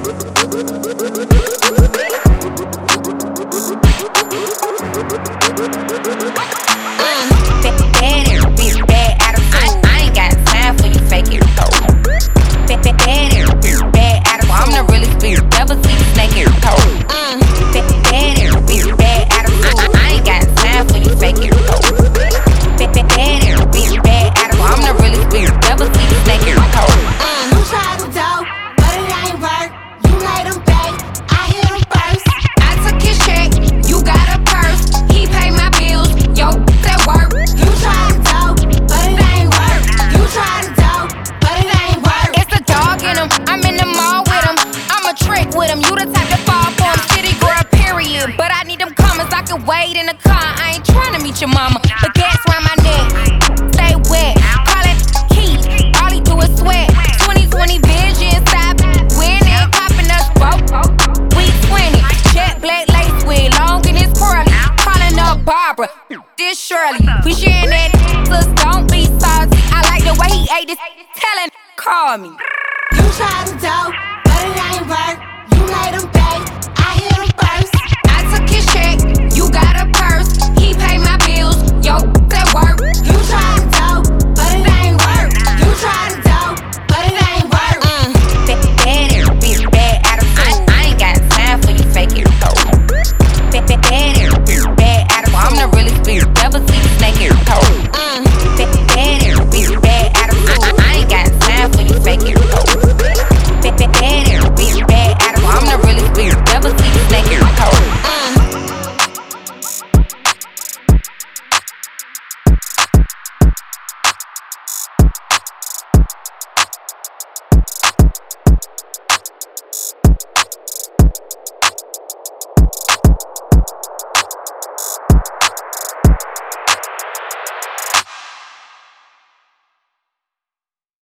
Wait in the car, I ain't tryna meet your mama. But gas round my neck, stay wet. Call it Keith, all he do is sweat. 20/20 vision, stop winning, popping us both. We 20, jet black lace with long and it's curly. Calling up Barbara, this Shirley. We sharing that, sis, don't be salty. I like the way he ate this, telling, call me. You try to dope.